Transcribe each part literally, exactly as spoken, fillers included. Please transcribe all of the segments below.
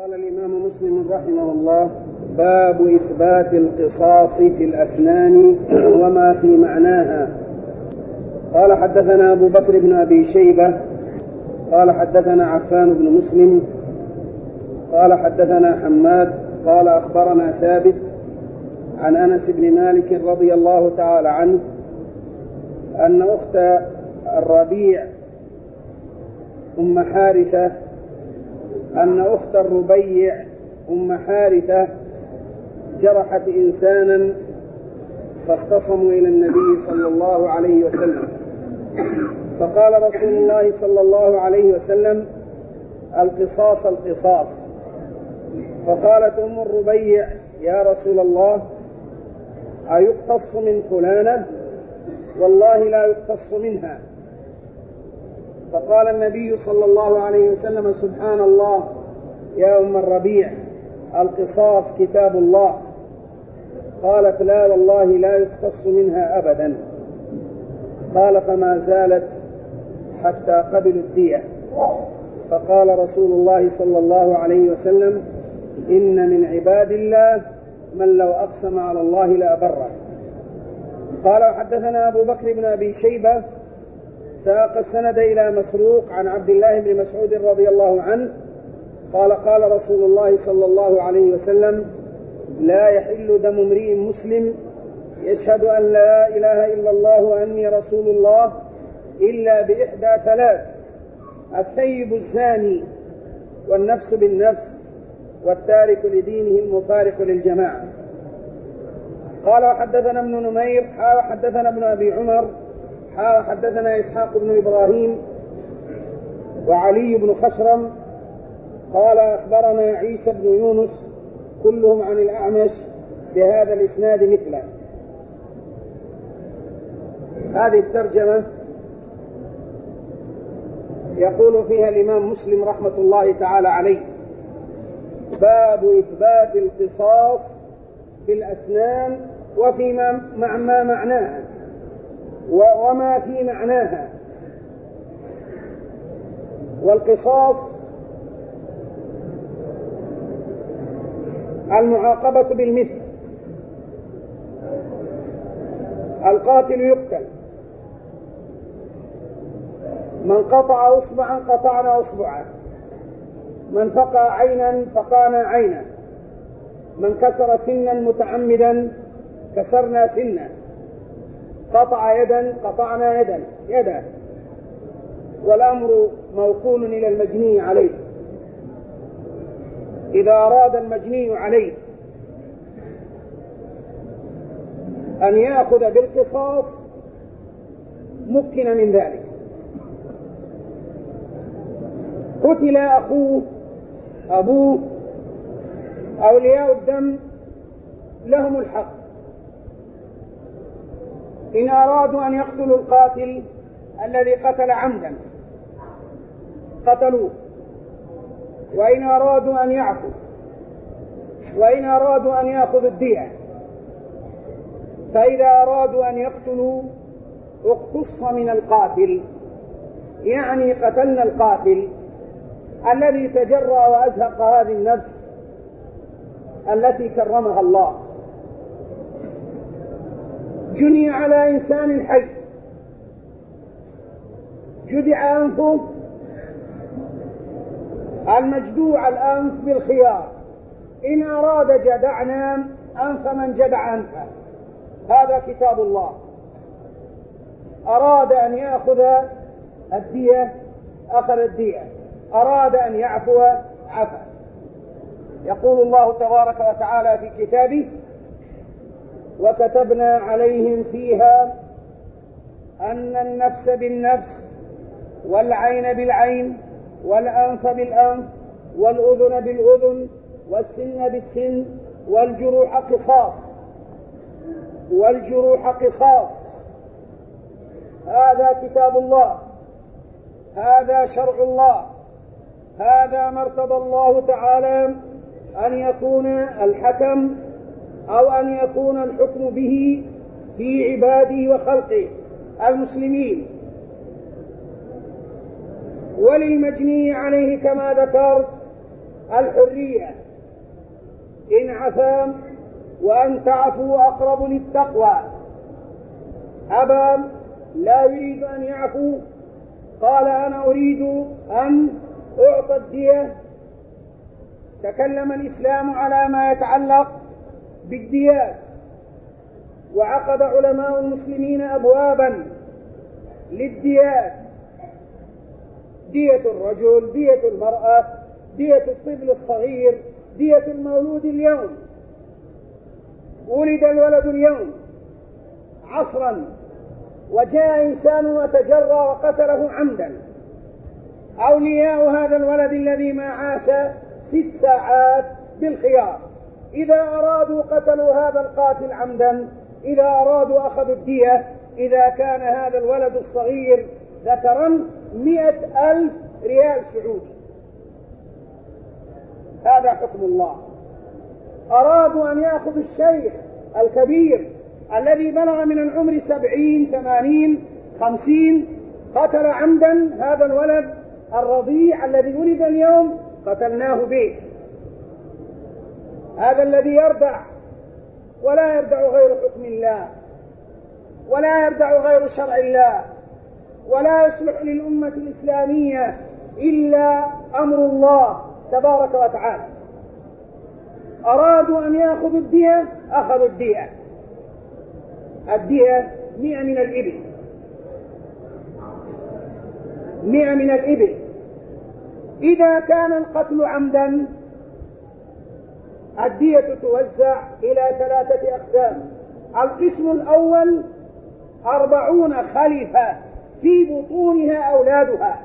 قال الإمام مسلم رحمه الله: باب إثبات القصاص في الأسنان وما في معناها. قال: حدثنا أبو بكر بن أبي شيبة قال حدثنا عفان بن مسلم قال حدثنا حماد قال أخبرنا ثابت عن أنس بن مالك رضي الله تعالى عنه أن أخت الربيع أم حارثة أن أخت الربيع أم حارثة جرحت إنسانا فاختصموا إلى النبي صلى الله عليه وسلم، فقال رسول الله صلى الله عليه وسلم: القصاص القصاص. فقالت أم الربيع: يا رسول الله، أيقتص من فلانة؟ والله لا يقتص منها. فقال النبي صلى الله عليه وسلم: سبحان الله يا أم الربيع، القصاص كتاب الله. قالت: لا والله لا يقتص منها أبدا. قال: فما زالت حتى قبلوا الدية. فقال رسول الله صلى الله عليه وسلم: إن من عباد الله من لو أقسم على الله لأبره. قال: وحدثنا أبو بكر بن أبي شيبة ساق السند إلى مسروق عن عبد الله بن مسعود رضي الله عنه قال: قال رسول الله صلى الله عليه وسلم: لا يحل دم امرئ مسلم يشهد أن لا إله إلا الله وأني رسول الله إلا بإحدى ثلاث: الثيب الزاني، والنفس بالنفس، والتارك لدينه المفارق للجماعة. قال: وحدثنا ابن نمير حا حدثنا ابن أبي عمر حا حدثنا إسحاق بن إبراهيم وعلي بن خشرم قال: أخبرنا عيسى بن يونس كلهم عن الأعمش بهذا الإسناد مثله. هذه الترجمة يقول فيها الإمام مسلم رحمة الله تعالى عليه: باب إثبات القصاص في الأسنان وفيما مع ما معناها وما في معناها. والقصاص المعاقبة بالمثل، القاتل يقتل، من قطع أصبعا قطعنا أصبعه، من فقع عينا فقعنا عينا، من كسر سنا متعمدا كسرنا سنا، قطع يدا قطعنا يدا يدا. والأمر موكول إلى المجني عليه. إذا أراد المجني عليه أن يأخذ بالقصاص مكن من ذلك. قتل أخوه أبوه، أولياء الدم لهم الحق، إن أرادوا أن يقتلوا القاتل الذي قتل عمدا قتلوه، وإن أرادوا أن يعفوا، وإن أرادوا أن يأخذوا الدية. فإذا أرادوا أن يقتلوا اقتص من القاتل، يعني قتلنا القاتل الذي تجرأ وأزهق هذه النفس التي كرمها الله. جني على إنسان حي، جدع أنفه، المجدوع الأنف بالخيار، إن أراد جدعنا أنف من جدع أنفه. هذا كتاب الله. أراد أن يأخذ الدية أخذ الدية، أراد أن يعفو عفا. يقول الله تبارك وتعالى في كتابه: وكتبنا عليهم فيها أن النفس بالنفس، والعين بالعين، والأنف بالأنف، والأذن بالأذن، والسن بالسن، والجروح قصاص والجروح قصاص. هذا كتاب الله، هذا شرع الله، هذا ما ارتضى الله تعالى أن يكون الحكم أو أن يكون الحكم به في عباده وخلقه المسلمين. وللمجني عليه كما ذكرت الحرية، إن عفا وأن تعفوا أقرب للتقوى. أبى لا يريد أن يعفو، قال أنا أريد أن أعطى الدية. تكلم الإسلام على ما يتعلق بالديات، وعقد علماء المسلمين أبوابا للديات: دية الرجل، دية المرأة، دية الطفل الصغير، دية المولود اليوم. ولد الولد اليوم عصرا وجاء إنسان وتجرى وقتله عمدا، أولياء هذا الولد الذي ما عاش ست ساعات بالخيار، إذا أرادوا قتلوا هذا القاتل عمدا، إذا أرادوا أخذوا الدية. إذا كان هذا الولد الصغير ذكرا مئة ألف ريال سعودي. هذا حكم الله. أرادوا أن يأخذوا الشيخ الكبير الذي بلغ من العمر سبعين ثمانين خمسين، قتل عمدا هذا الولد الرضيع الذي ولد اليوم، قتلناه به. هذا الذي يردع ولا يردع غير حكم الله، ولا يردع غير شرع الله، ولا يصلح للأمة الإسلامية إلا أمر الله تبارك وتعالى. أرادوا أن يأخذوا الدية، أخذوا الدية. الدية مئة من الإبل، مئة من الإبل. إذا كان القتل عمدا الدية توزع إلى ثلاثة أقسام. القسم الأول أربعون خليفة في بطونها أولادها،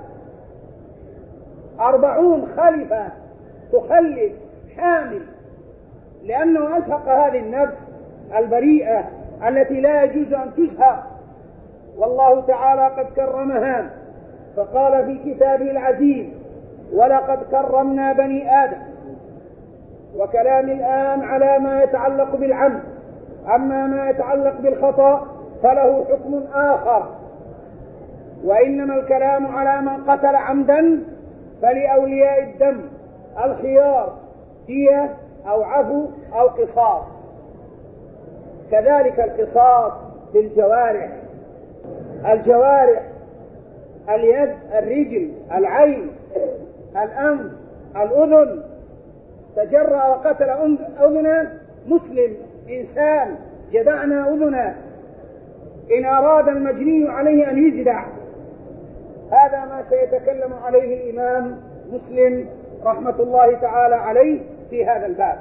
أربعون خليفة تخلف حامل، لأنه أزهق هذه النفس البريئة التي لا يجوز أن تزهق، والله تعالى قد كرمها فقال في كتابه العزيز: ولقد كرمنا بني آدم. وكلام الآن على ما يتعلق بالعمد، أما ما يتعلق بالخطأ فله حكم آخر، وإنما الكلام على من قتل عمدا فلأولياء الدم الخيار: دية أو عفو أو قصاص. كذلك القصاص في الجوارح، الجوارح اليد، الرجل، العين، الأنف، الأذن. تجرأ وقتل أذنه مسلم، إنسان، جدعنا أذنه، إن أراد المجني عليه أن يجدع. هذا ما سيتكلم عليه الإمام مسلم رحمة الله تعالى عليه في هذا الباب.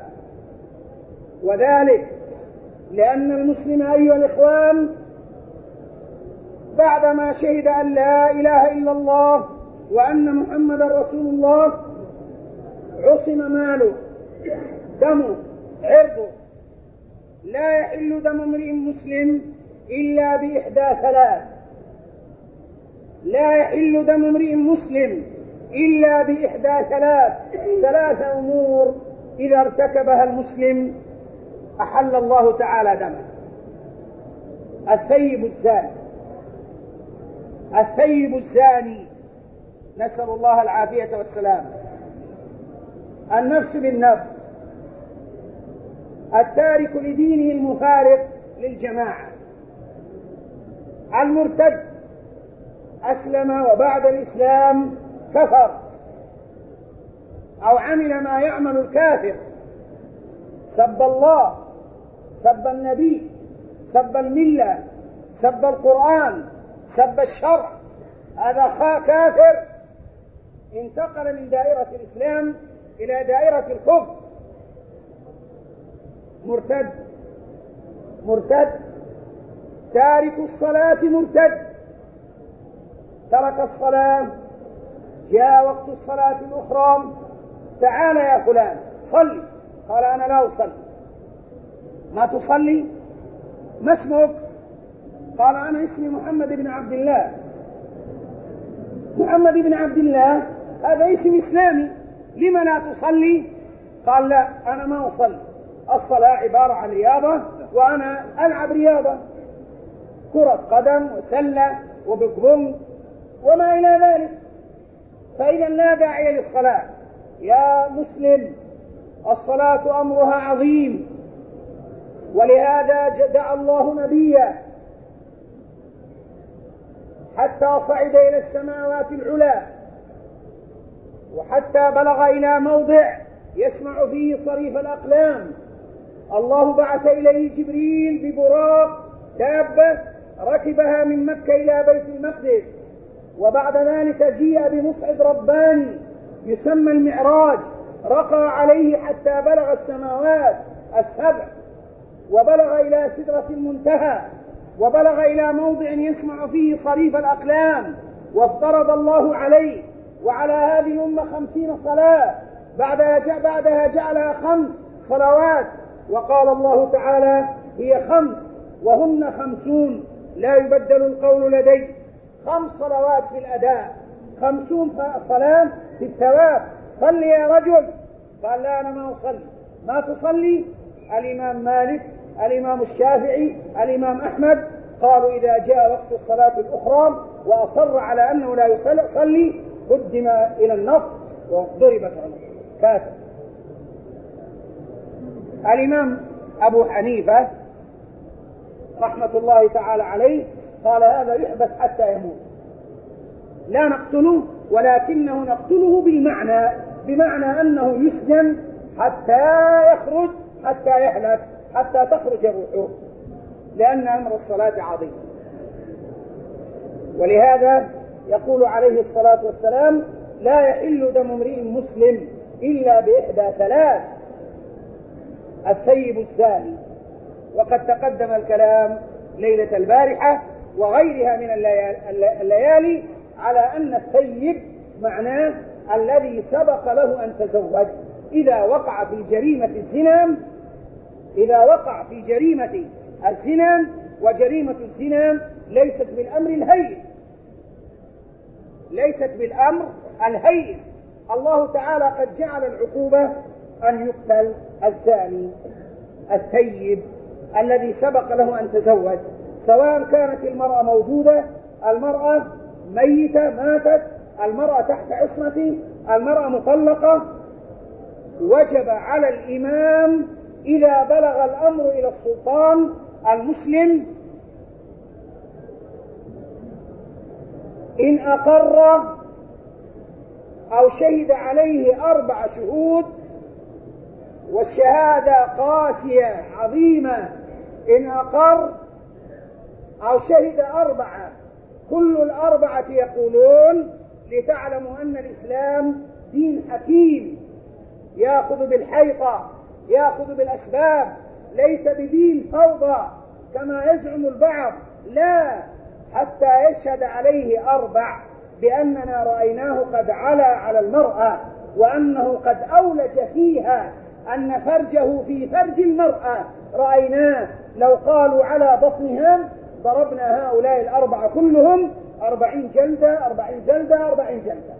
وذلك لأن المسلم أيها الإخوان بعدما شهد أن لا إله إلا الله وأن محمد رسول الله عصم ماله، دمه، عرضه. لا يحل دم امرئ مسلم إلا بإحدى ثلاث، لا يحل دم امرئ مسلم إلا بإحدى ثلاث، ثلاث أمور إذا ارتكبها المسلم أحل الله تعالى دمه: الثيب الزاني، الثيب الزاني، نسأل الله العافية والسلام، النفس بالنفس، التارك لدينه المفارق للجماعة، المرتد أسلم وبعد الإسلام كفر أو عمل ما يعمل الكافر، سب الله، سب النبي، سب الملة، سب القرآن، سب الشرع، هذا كافر، انتقل من دائرة الإسلام إلى دائرة الكفر. مرتد، مرتد تارك الصلاة، مرتد، ترك الصلاة، جاء وقت الصلاة الأخرى: تعال يا فلان صلي، قال أنا لا أصلي. ما تصلي؟ ما اسمك؟ قال أنا اسمي محمد بن عبد الله. محمد بن عبد الله هذا اسم إسلامي، لما لا تصلي؟ قال لا أنا ما أصلي، الصلاة عبارة عن رياضة وأنا ألعب رياضة، كرة قدم وسلة وبينج بونج وما إلى ذلك، فإذا لا داعي للصلاة. يا مسلم الصلاة أمرها عظيم، ولهذا دعا الله نبيه حتى صعد إلى السماوات العلى، وحتى بلغ إلى موضع يسمع فيه صريف الأقلام. الله بعث إليه جبريل ببراق دابة ركبها من مكة إلى بيت المقدس، وبعد ذلك جيء بمصعد رباني يسمى المعراج، رقى عليه حتى بلغ السماوات السبع، وبلغ إلى سدرة المنتهى، وبلغ إلى موضع يسمع فيه صريف الأقلام، وافترض الله عليه وعلى هذه الأمة خمسين صلاة، بعدها بعدها جعلها خمس صلوات، وقال الله تعالى هي خمس وهن خمسون لا يبدل القول لدي. خمس صلوات في الأداء، خمسون صلاة في الثواب. صل يا رجل، قال لا أنا ما أصلي. ما تصلي؟ الإمام مالك، الإمام الشافعي، الإمام أحمد قالوا إذا جاء وقت الصلاة الأخرى وأصر على أنه لا يصلي قدم إلى النصر وضربت عنه كافر. الإمام أبو حنيفة رحمة الله تعالى عليه قال هذا يحبس حتى يموت، لا نقتله ولكنه نقتله بالمعنى، بمعنى أنه يسجن حتى يخرج، حتى يهلك، حتى تخرج روحه، لأن أمر الصلاة عظيم. ولهذا يقول عليه الصلاة والسلام لا يحل دم امرئ مسلم إلا بإحدى ثلاث: الثيب الزاني. وقد تقدم الكلام ليلة البارحة وغيرها من الليالي على أن الثيب معناه الذي سبق له أن تزوج. إذا وقع في جريمة الزنا، إذا وقع في جريمة الزنا، وجريمة الزنا ليست بالأمر الهين، ليست بالأمر الهين. الله تعالى قد جعل العقوبة أن يقتل الزاني الثيب الذي سبق له أن تزوج، سواء كانت المرأة موجودة، المرأة ميتة ماتت، المرأة تحت عصمة، المرأة مطلقة. وجب على الإمام إذا بلغ الأمر إلى السلطان المسلم إن أقر أو شهد عليه أربع شهود، والشهادة قاسية عظيمة، إن أقر أو شهد أربعة، كل الأربعة يقولون لتعلموا أن الإسلام دين حكيم يأخذ بالحيطة، يأخذ بالأسباب، ليس بدين فوضى كما يزعم البعض، لا، حتى يشهد عليه أربع بأننا رأيناه قد علا على المرأة، وأنه قد أولج فيها، أن فرجه في فرج المرأة رأيناه. لو قالوا على بطنها ضربنا هؤلاء الأربعة كلهم أربعين جلدة أربعين جلدة أربعين جلدة.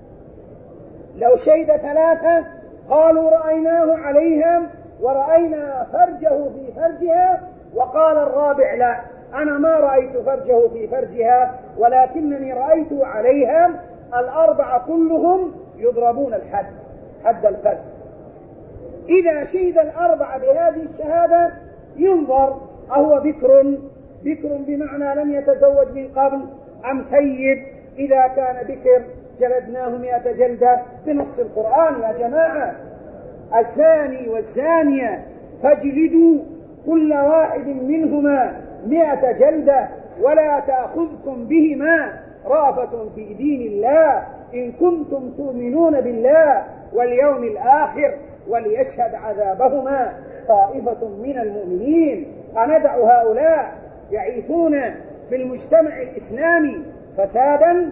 لو شهد ثلاثة قالوا رأيناه عليهم ورأينا فرجه في فرجها، وقال الرابع لا، أنا ما رأيت فرجه في فرجها ولكنني رأيت عليها، الأربعة كلهم يضربون الحد، حد القذف. إذا شهد الأربعة بهذه الشهادة ينظر أهو بكر، بكر بمعنى لم يتزوج من قبل، أم ثيب. إذا كان بكر جلدناه مئة جلدة بنص القرآن يا جماعة. الزاني والزانية فاجلدوا كل واحد منهما مئة جلدة ولا تأخذكم بهما رأفة في دين الله إن كنتم تؤمنون بالله واليوم الآخر وليشهد عذابهما طائفة من المؤمنين. أندع هؤلاء يعيثون في المجتمع الإسلامي فسادا،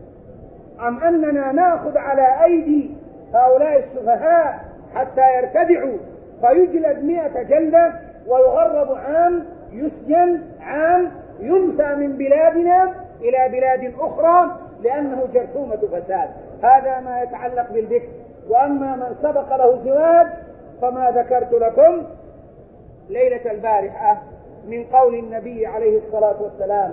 أم أننا نأخذ على أيدي هؤلاء السفهاء حتى يرتدعوا فيجلد مئة جلدة ويغرب عام، يسجن عام، ينفى من بلادنا إلى بلاد أخرى لأنه جرثومة فساد؟ هذا ما يتعلق بالبكر. وأما من سبق له زواج فما ذكرت لكم ليلة البارحة من قول النبي عليه الصلاة والسلام: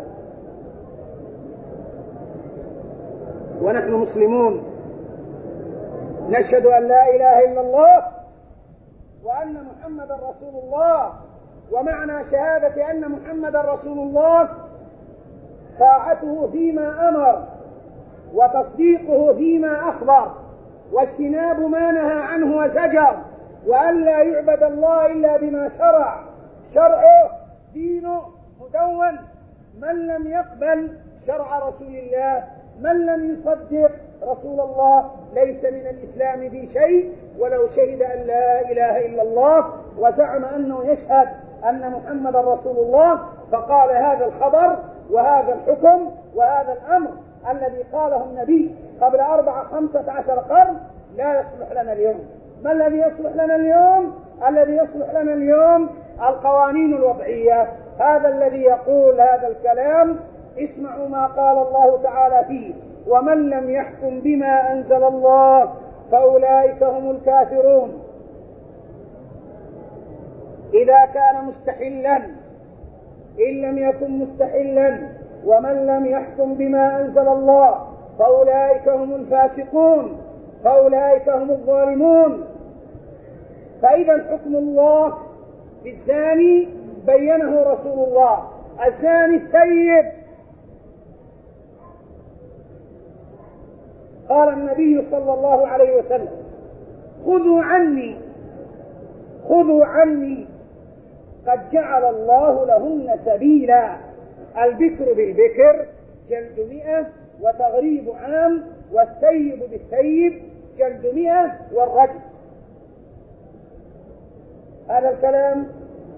ونحن مسلمون نشهد أن لا إله إلا الله وأن محمدا رسول الله. ومعنى شهادة أن محمدا رسول الله طاعته فيما أمر وتصديقه فيما أخبر واجتناب ما نهى عنه وزجر، وأن لا يعبد الله إلا بما شرع، شرعه دينه مدون. من لم يقبل شرع رسول الله، من لم يصدق رسول الله، ليس من الإسلام في شيء، ولو شهد أن لا إله إلا الله وزعم أنه يشهد أن محمد رسول الله، فقال هذا الخبر وهذا الحكم وهذا الأمر الذي قاله النبي قبل أربع خمسة عشر قرن لا يصلح لنا اليوم. ما الذي يصلح لنا اليوم؟ الذي يصلح لنا اليوم القوانين الوضعية. هذا الذي يقول هذا الكلام اسمعوا ما قال الله تعالى فيه: ومن لم يحكم بما أنزل الله فأولئك هم الكافرون. إذا كان مستحلا إن لم يكن مستحلا ومن لم يحكم بما أنزل الله فأولئك هم الفاسقون، فأولئك هم الظالمون. فإذا حكم الله في الزاني بينه رسول الله: الزاني الثيب. قال النبي صلى الله عليه وسلم: خذوا عني خذوا عني قد جعل الله لهن سبيلا. البكر بالبكر جلد مئة وتغريب عام، والثيب بالثيب جلد مئة والرجم. هذا الكلام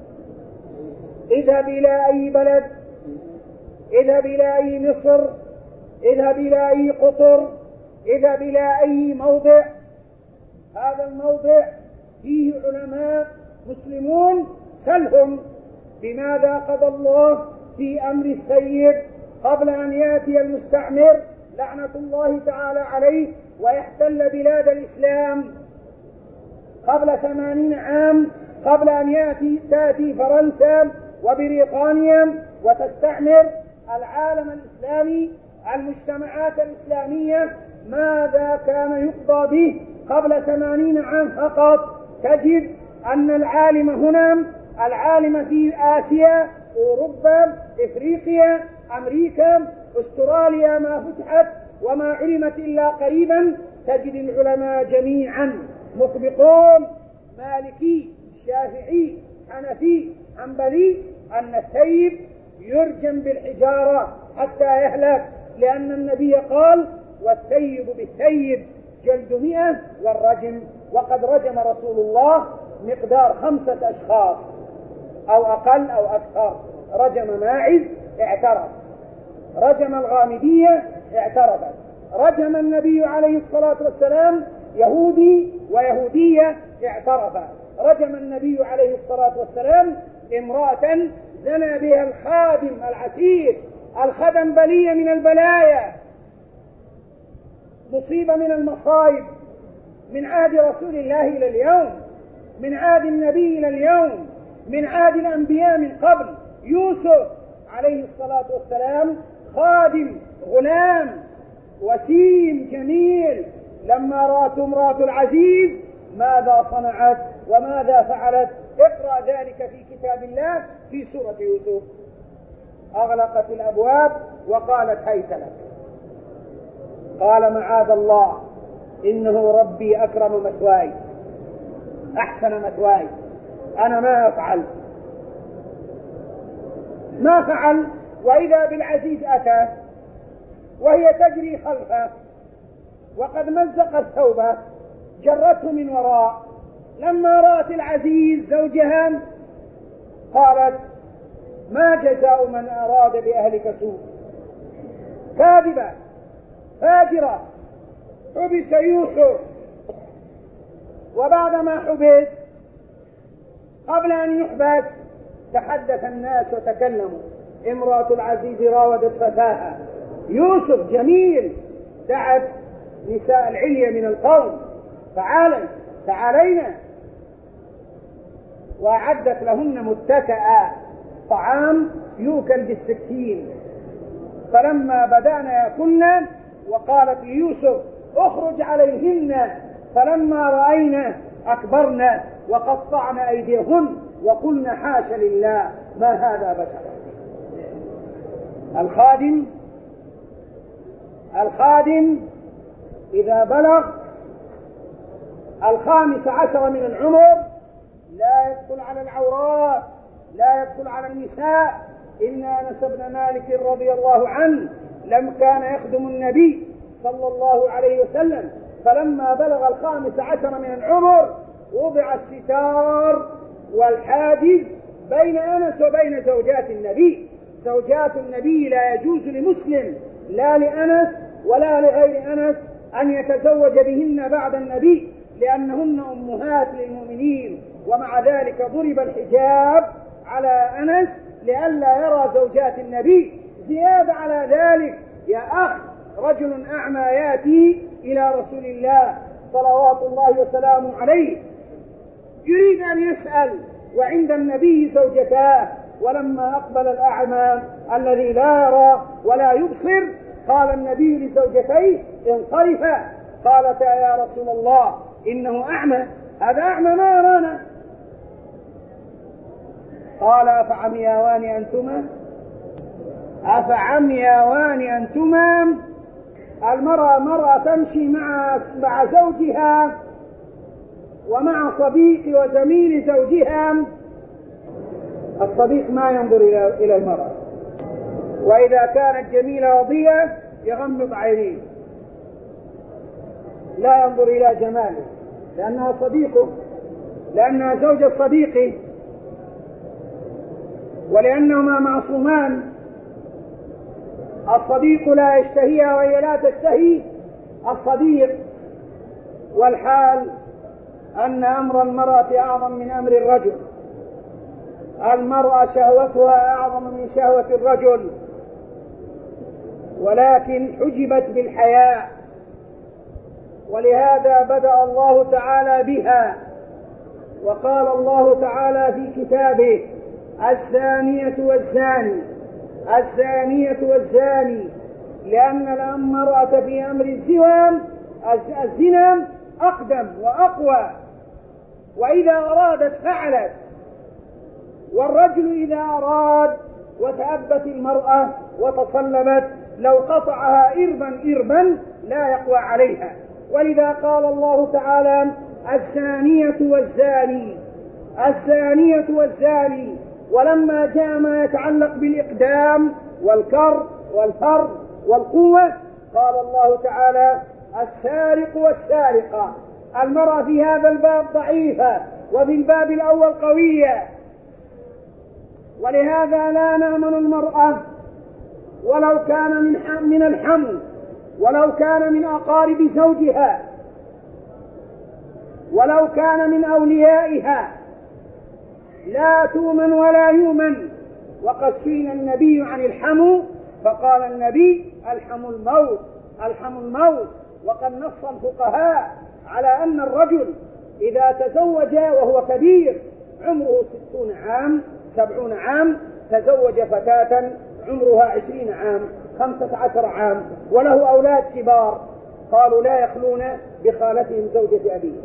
اذهب إلى أي بلد، اذهب إلى أي مصر، اذهب إلى أي قطر، اذهب إلى أي موضع، هذا الموضع فيه علماء مسلمون، سلهم بماذا قضى الله في أمر الثيب قبل أن يأتي المستعمر لعنة الله تعالى عليه ويحتل بلاد الإسلام قبل ثمانين عام، قبل أن يأتي تأتي فرنسا وبريطانيا وتستعمر العالم الإسلامي، المجتمعات الإسلامية. ماذا كان يقضى به قبل ثمانين عام فقط؟ تجد أن العالم هنا، العالم في آسيا، أوروبا، إفريقيا، أمريكا، أستراليا ما فتحت وما علمت إلا قريبا، تجد العلماء جميعا مطبقون: مالكي، شافعي، حنفي، حنبلي، أن الثيب يرجم بالحجارة حتى يهلك، لأن النبي قال: والثيب بالثيب جلد مئة والرجم. وقد رجم رسول الله مقدار خمسة أشخاص أو أقل أو أكثر. رجم ماعز اعترف، رجم الغامدية اعترفت، رجم النبي عليه الصلاة والسلام يهودي ويهودية اعترفا، رجم النبي عليه الصلاة والسلام امرأة زنى بها الخادم العسير. الخدم بلية من البلايا، مصيبة من المصائب، من عهد رسول الله إلى اليوم، من عهد النبي إلى اليوم، من عهد الأنبياء من قبل. يوسف عليه الصلاة والسلام خادم غلام وسيم جميل، لما رأت امرأة العزيز ماذا صنعت وماذا فعلت؟ اقرأ ذلك في كتاب الله في سورة يوسف. أغلقت الأبواب وقالت هيت لك. قال معاذ الله، إنه ربي أكرم مثواي، أحسن مثواي، أنا ما أفعل ما فعل. وإذا بالعزيز أتى وهي تجري خلفه وقد مزقت ثوبه، جرته من وراء. لما رأت العزيز زوجها قالت: ما جزاء من أراد بأهلك سوء؟ كاذبة فاجرة. حبس يوسف، وبعدما حبس قبل أن يحبس تحدث الناس وتكلموا: امرأة العزيز راودت فتاها. يوسف جميل، دعت نساء العلية من القوم: تعالي تعالينا، وأعدت لهن متكئا، طعام يؤكل بالسكين. فلما بدأنا يأكلن وقالت ليوسف: اخرج عليهن فلما رأينا أكبرنا وقطعنا أيديهن وقلنا حاشا لله ما هذا بشر. الخادم الخادم إذا بلغ الخامس عشر من العمر لا يدخل على العورات، لا يدخل على النساء. إن أنس بن مالك رضي الله عنه لم كان يخدم النبي صلى الله عليه وسلم، فلما بلغ الخامس عشر من العمر وضع الستار والحاجز بين أنس وبين زوجات النبي. زوجات النبي لا يجوز لمسلم لا لأنس ولا لغير أنس أن يتزوج بهن بعد النبي، لأنهن أمهات للمؤمنين. ومع ذلك ضرب الحجاب على أنس لئلا يرى زوجات النبي. زيادة على ذلك يا أخ، رجل أعمى يأتي إلى رسول الله صلوات الله وسلامه عليه يريد أن يسأل وعند النبي زوجتاه، ولما أقبل الأعمى الذي لا يرى ولا يبصر قال النبي لزوجتيه انصرفا. قالتا يا رسول الله إنه أعمى، هذا أعمى ما يرانا. قال أفعمياوان أنتما أفعمياوان أنتما المرأة مرأة تمشي مع مع زوجها ومع صديق وزميل زوجها. الصديق ما ينظر إلى المرأة، وإذا كانت جميلة وضيئة يغمض عينيه، لا ينظر إلى جماله لأنها صديقه، لأنها زوجة صديقه، ولأنهما معصومان. الصديق لا يشتهيها وهي لا تشتهي الصديق. والحال أن أمر المرأة أعظم من أمر الرجل. المرأة شهوتها أعظم من شهوة الرجل، ولكن حجبت بالحياء، ولهذا بدأ الله تعالى بها. وقال الله تعالى في كتابه الزانية والزاني الزانية والزاني، لأن المرأة في أمر الزنا الزنا أقدم وأقوى، وإذا أرادت فعلت. والرجل إذا أراد وتأبت المرأة وتصلبت لو قطعها إربا إربا لا يقوى عليها. ولذا قال الله تعالى الزانية والزاني الزانية والزاني. ولما جاء ما يتعلق بالإقدام والكر والفر والقوة قال الله تعالى السارق والسارقة. المرأة في هذا الباب ضعيفة وفي الباب الأول قوية، ولهذا لا نأمن المرأة ولو كان من من الحمل، ولو كان من أقارب زوجها، ولو كان من أوليائها، لا تؤمن ولا يؤمن. وقد سئل النبي عن الحمو فقال النبي الحمو الموت الحمو الموت. وقد نص الفقهاء على أن الرجل إذا تزوج وهو كبير عمره ستون عام سبعون عام، تزوج فتاة عمرها عشرين عام خمسة عشر عام وله أولاد كبار، قالوا لا يخلون بخالتهم زوجة أبيه.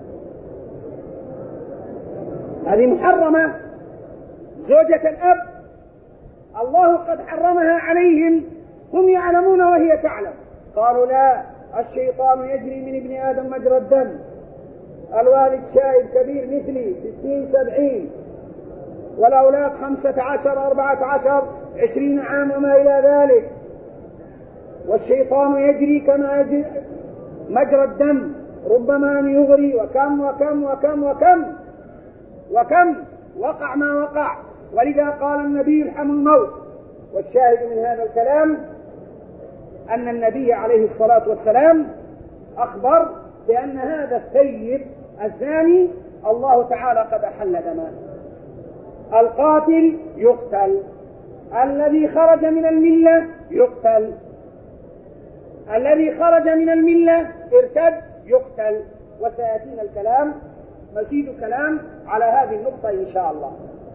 هذه محرمة، زوجة الأب الله قد حرمها عليهم، هم يعلمون وهي تعلم. قالوا لا، الشيطان يجري من ابن آدم مجرى الدم، الوالد شايب كبير مثلي ستين سبعين، والأولاد خمسة عشر أربعة عشر عشرين عام وما إلى ذلك، والشيطان يجري كما يجري مجرى الدم، ربما أن يغري. وكم وكم وكم وكم وكم وقع ما وقع. ولذا قال النبي الحمو الموت. والشاهد من هذا الكلام أن النبي عليه الصلاة والسلام أخبر بأن هذا الثيب الزاني الله تعالى قد أحل دمه. القاتل يقتل، الذي خرج من الملة يقتل، الذي خرج من الملة ارتد يقتل. وسيأتينا الكلام مزيد كلام على هذه النقطة إن شاء الله.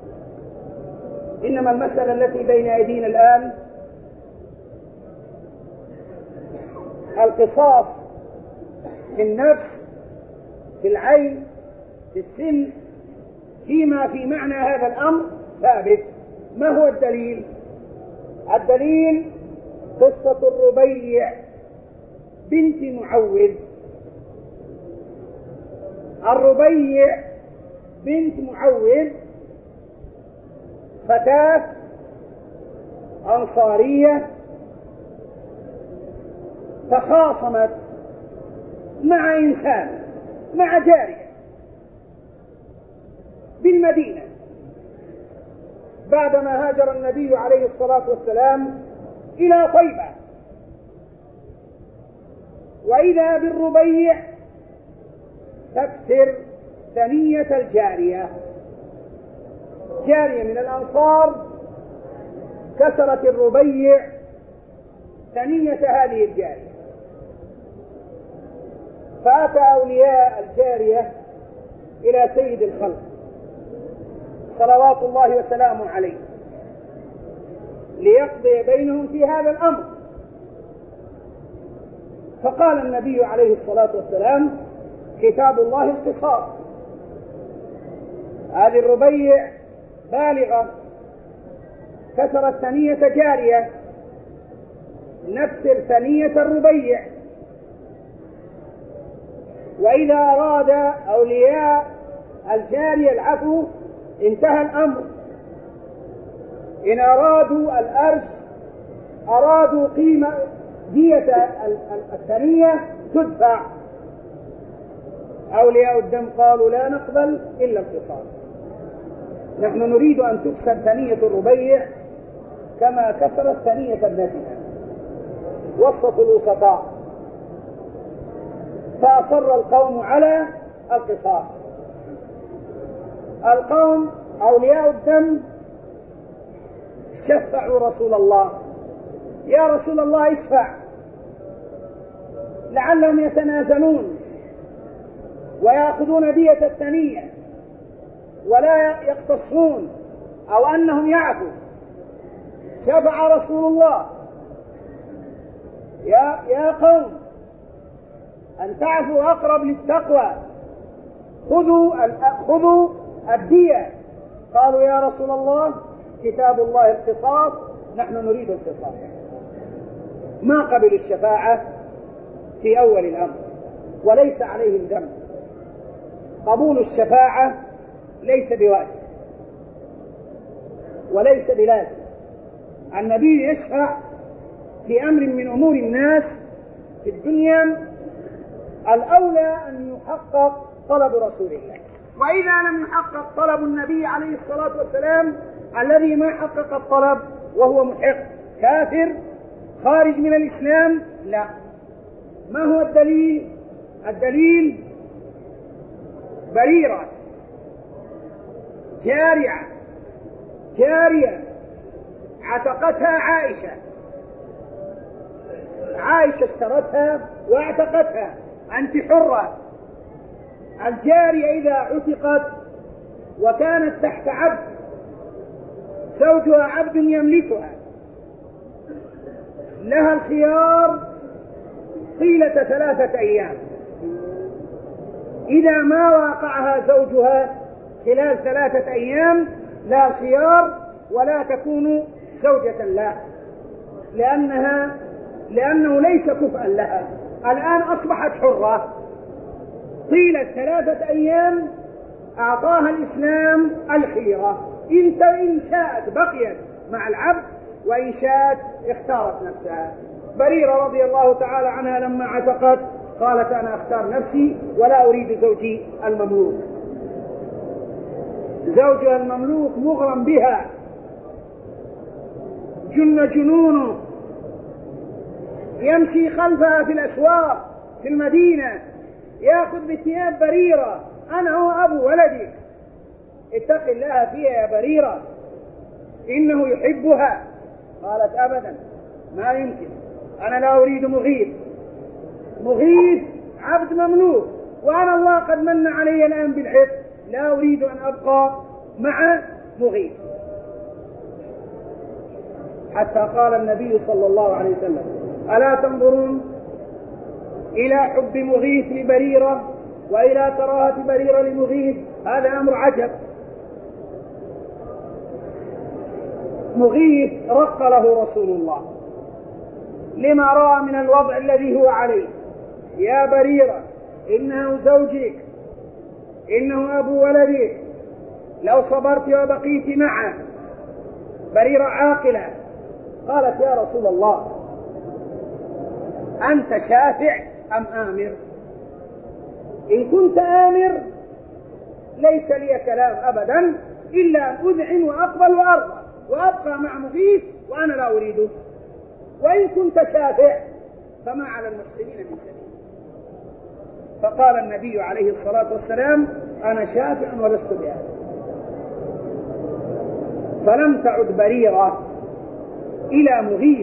إنما المسألة التي بين أيدينا الآن القصاص في النفس في العين في السن فيما في معنى هذا الأمر ثابت. ما هو الدليل؟ الدليل قصة الربيع بنت معوذ. الربيع بنت معوذ فتاة أنصارية تخاصمت مع إنسان مع جارية بالمدينة بعدما هاجر النبي عليه الصلاة والسلام إلى طيبة، وإذا بالربيع تكسر ثنية الجارية. جارية من الأنصار كسرت الربيع ثنية هذه الجارية، فأتى أولياء الجارية إلى سيد الخلق صلوات الله وسلامه عليه ليقضي بينهم في هذا الأمر. فقال النبي عليه الصلاة والسلام: كتاب الله القصاص. هذه الربيع بالغة كسرت ثنية جارية، نكسر ثنية الربيع. وإذا أراد أولياء الجارية العفو انتهى الأمر. إن أرادوا الأرش أرادوا قيمة دية الثنية تدفع. أولياء الدم قالوا: لا نقبل إلا القصاص، نحن نريد أن تكسر ثنية الربيع كما كسرت ثنية ابنتنا. وسطوا الوسطاء، فأصر القوم على القصاص. القوم أولياء الدم شفعوا رسول الله: يا رسول الله اشفع، لعلهم يتنازلون ويأخذون دية الثنية ولا يقتصون، أو أنهم يعفوا. شفع رسول الله: يا يا قوم أن تعفوا أقرب للتقوى، خذوا خذوا الدية. قالوا: يا رسول الله كتاب الله القصاص، نحن نريد القصاص. ما قبلوا الشفاعة في أول الأمر وليس عليهم ذنب. قبول الشفاعة ليس بواجب وليس بلازم. النبي يشفع في أمر من أمور الناس في الدنيا الأولى أن يحقق طلب رسول الله، وإذا لم يحقق طلب النبي عليه الصلاة والسلام الذي ما حقق الطلب وهو محق كافر خارج من الإسلام، لا. ما هو الدليل؟ الدليل بريرة جارية جارية عتقتها عائشة. عائشة اشترتها واعتقتها، أنت حرة. الجارية إذا عتقت وكانت تحت عبد، زوجها عبد يملكها، لها الخيار طيلة ثلاثة أيام. إذا ما واقعها زوجها خلال ثلاثة أيام لا الخيار ولا تكون زوجة له، لأنها لأنه ليس كفءا لها. الآن أصبحت حرة طيلة ثلاثة أيام. أعطاها الإسلام الخيرة، إن شاءت بقيت مع العبد وإن شاءت اختارت نفسها. بريرة رضي الله تعالى عنها لما عتقت قالت: أنا أختار نفسي ولا أريد زوجي المملوك. زوجها المملوك مغرم بها، جن جنونه، يمشي خلفها في الأسواق في المدينة، يأخذ بثياب بريرة: أنا هو أبو ولدك، اتق الله فيها يا بريرة، إنه يحبها. قالت: أبدا، ما يمكن، أنا لا أريد مغيث. مغيث عبد مملوك، وأنا الله قد من علي الآن بالعتق، لا أريد أن أبقى مع مغيث. حتى قال النبي صلى الله عليه وسلم: ألا تنظرون إلى حب مغيث لبريرة وإلى كراهة بريرة لمغيث، هذا أمر عجب. مغيث رق له رسول الله لما رأى من الوضع الذي هو عليه. يا بريرة إنه زوجك، إنه أبو ولدك، لو صبرت وبقيت معه. بريرة عاقلة قالت يا رسول الله أنت شافع أم آمر؟ إن كنت آمر ليس لي كلام أبدا إلا أن أذعن وأقبل وأرضى وأبقى مع مغيث وأنا لا أريده، وإن كنت شافع فما على المحسنين من سبيل. فقال النبي عليه الصلاة والسلام أنا شافع ولست بآمر. فلم تعد بريرة إلى مغيث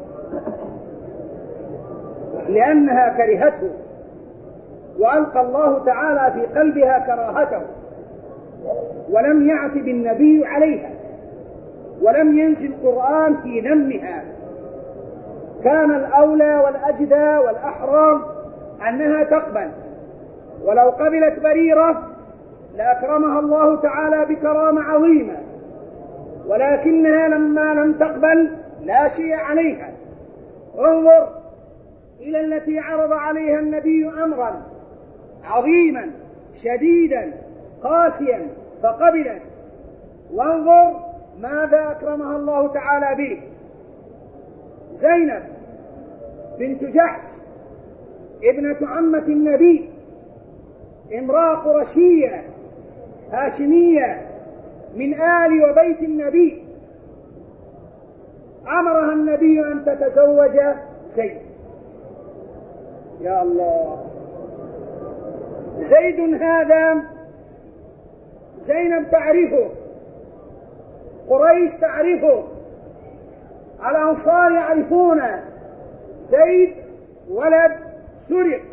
لأنها كرهته، وألقى الله تعالى في قلبها كراهته، ولم يعتب النبي عليها، ولم ينزل القرآن في ذمها. كان الأولى والأجدى والأحرى أنها تقبل، ولو قبلت بريرة لأكرمها الله تعالى بكرامة عظيمة، ولكنها لما لم تقبل لا شيء عليها. انظر إلى التي عرض عليها النبي أمرا عظيما شديدا قاسيا فقبلت، وانظر ماذا أكرمها الله تعالى به. زينب بنت جحش ابنة عمة النبي، امرأة قرشية هاشمية من آل وبيت النبي، أمرها النبي أن تتزوج زيد. يا الله، زيد هذا زينب تعرفه، قريش تعرفه، الأنصار يعرفونه. زيد ولد سرق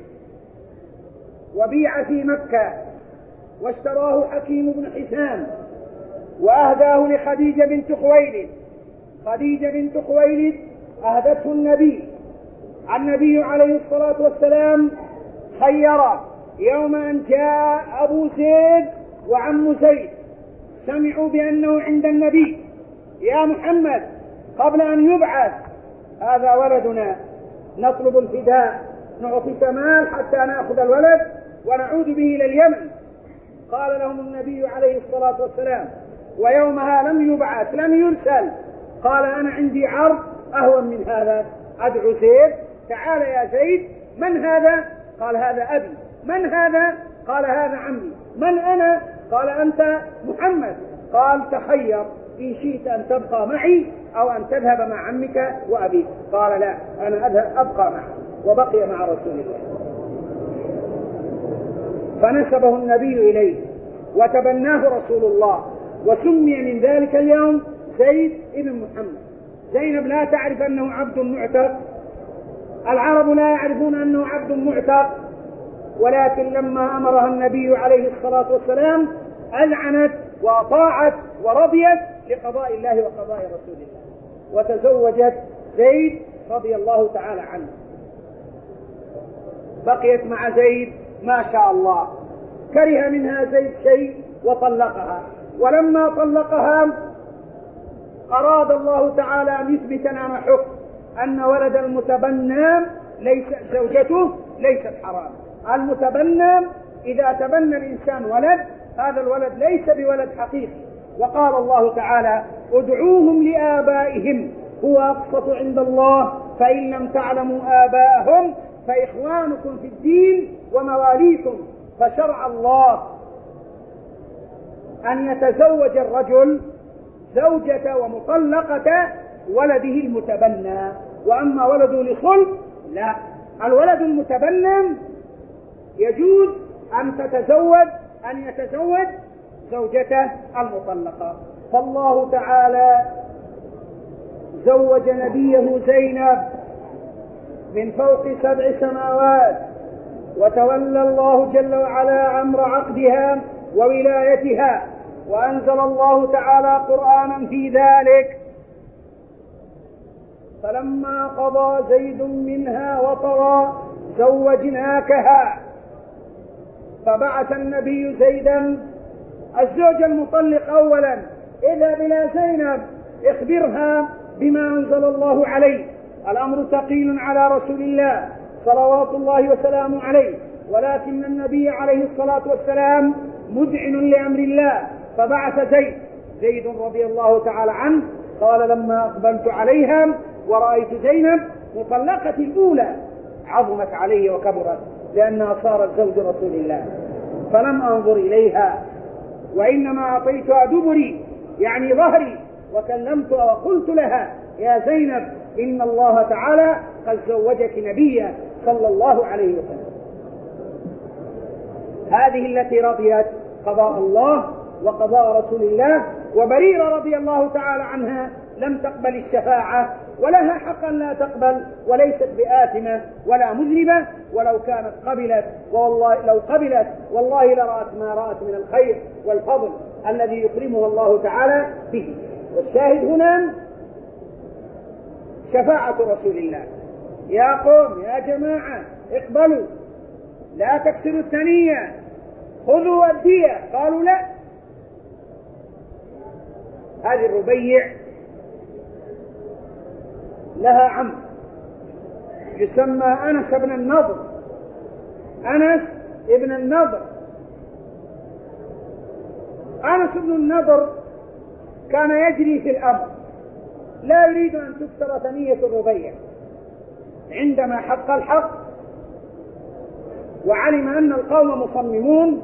وبيع في مكة، واشتراه حكيم بن حسام وأهداه لخديجة بنت خويلد. خديجة بنت خويلد أهدته النبي. النبي عليه الصلاة والسلام خيره يوم أن جاء أبو زيد وعم زيد، سمعوا بأنه عند النبي. يا محمد قبل أن يبعث هذا ولدنا، نطلب الفداء، نعطيك مال حتى نأخذ الولد ونعود به إلى اليمن. قال لهم النبي عليه الصلاة والسلام ويومها لم يبعث، لم يرسل، قال أنا عندي عرض أهون من هذا، أدعو زيد، تعال يا زيد. من هذا؟ قال هذا أبي. من هذا؟ قال هذا عمي. من أنا؟ قال أنت محمد. قال تخير إن شئت أن تبقى معي أو أن تذهب مع عمك وأبيك. قال لا، أنا أذهب أبقى معه، وبقي مع رسول الله. فنسبه النبي إليه وتبناه رسول الله، وسمي من ذلك اليوم زيد ابن محمد. زينب لا تعرف أنه عبد معتق، العرب لا يعرفون أنه عبد معتق، ولكن لما أمرها النبي عليه الصلاة والسلام أذعنت وأطاعت ورضيت لقضاء الله وقضاء رسول الله، وتزوجت زيد رضي الله تعالى عنه. بقيت مع زيد ما شاء الله، كره منها زيد شيء وطلقها، ولما طلقها أراد الله تعالى أن يثبت لنا حكم أن ولد المتبنى ليس زوجته ليست حرام. المتبنى إذا تبنى الإنسان ولد، هذا الولد ليس بولد حقيقي. وقال الله تعالى ادعوهم لآبائهم هو أقسط عند الله فإن لم تعلموا آباءهم فإخوانكم في الدين ومواليكم. فشرع الله أن يتزوج الرجل زوجة ومطلقة ولده المتبنى، وأما ولده لصلب لا. الولد المتبنى يجوز أن تتزوج أن يتزوج زوجته المطلقة. فالله تعالى زوج نبيه زينب من فوق سبع سماوات، وتولى الله جل وعلا أمر عقدها وولايتها، وأنزل الله تعالى قرآنا في ذلك. فلما قضى زيد منها وطرا زوجناكها. فبعث النبي زيدا الزوج المطلق أولا: اذهب إلى زينب اخبرها بما أنزل الله عليه، الأمر ثقيل على رسول الله صلوات الله وسلامه عليه، ولكن النبي عليه الصلاة والسلام مذعن لأمر الله. فبعث زيد زيد رضي الله تعالى عنه قال: لما أقبلت عليها ورأيت زينب مطلقة الأولى عظمت علي وكبرت، لأنها صارت زوج رسول الله، فلم أنظر إليها، وإنما أعطيتها دبري يعني ظهري، وكلمتها وقلت لها: يا زينب إن الله تعالى قد زوجك نبيا صلى الله عليه وسلم. هذه التي رضيت قضاء الله وقضاء رسول الله. وبريرة رضي الله تعالى عنها لم تقبل الشفاعة، ولها حقا لا تقبل، وليست بآثمة ولا مذنبة، ولو كانت قبلت والله لو قبلت والله لرأت ما رأت من الخير والفضل الذي يكرمها الله تعالى به. والشاهد هنا شفاعة رسول الله. يا قوم يا جماعة اقبلوا، لا تكسروا الثنية، خذوا الدية. قالوا لا. هذه الربيع لها عم يسمى أنس بن النضر. أنس ابن النضر أنس بن النضر كان يجري في الأمر، لا يريد أن تكسر ثنية الربيع. عندما حق الحق وعلم أن القوم مصممون،